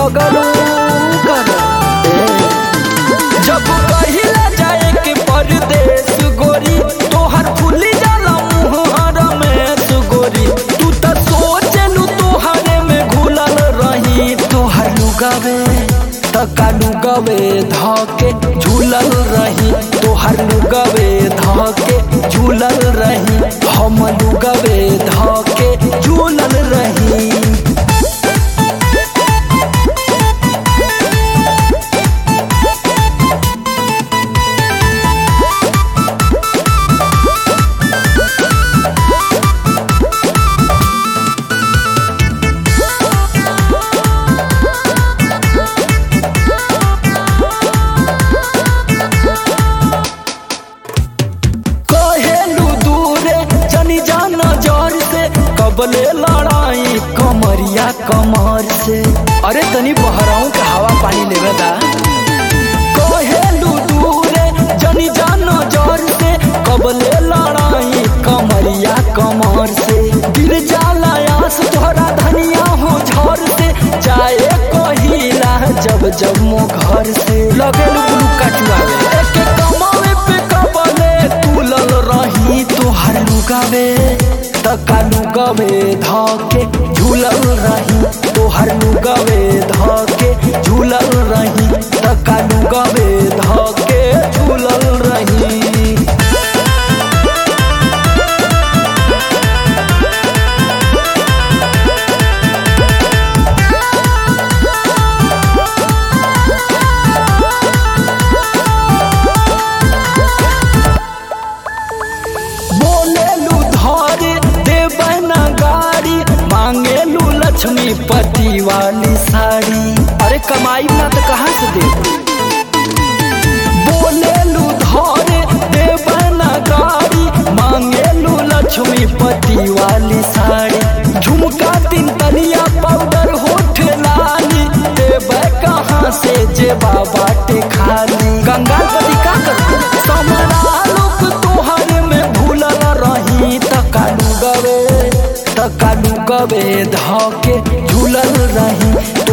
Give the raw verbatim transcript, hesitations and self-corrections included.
लगलू कर जब कहिला जाए के परदेश गोरी तोहर फूली जाला मुहर में सुगोरी तू तो सोचलू तोहरे में घुलल रही तोहर लुगावे तका लुगावे धके झूलल रही तोहर लुगावे धके झूलल रही हम लुगावे धके झूलल रही। कबले लड़ाई कमरिया कमर से अरे तनी बहराऊं के हवा पानी लेवे दा कहेलू दूरे जनी जानो जोर से कबले लड़ाई कमरिया कमर से गिर जाला आस तोहरा धनिया हो झर से जाए कहिला जब जब मो घर से लगेलू ब्लू कटुआ एक कमावे पे कबले तुलल रही तोहर लुगावे तका लुगावे धके झूलल रही तोहर लुगावे धके झूलल रही तका लुगावे धके झूलल रही। लक्ष्मी पति वाली साड़ी अरे कमाई ना तो कहाँ से दे बोलेलू धरे देवना गाड़ी मांगेलू लक्ष्मी पति वाली साड़ी झुमका तीन तलिया पाउडर होठ लाली देवे कहाँ से जे बाबा टे खाली गंगा कदी का कर समरा लोग तोहर में भूलल रही तका लुगावे तका लुगावे धके झूलल रही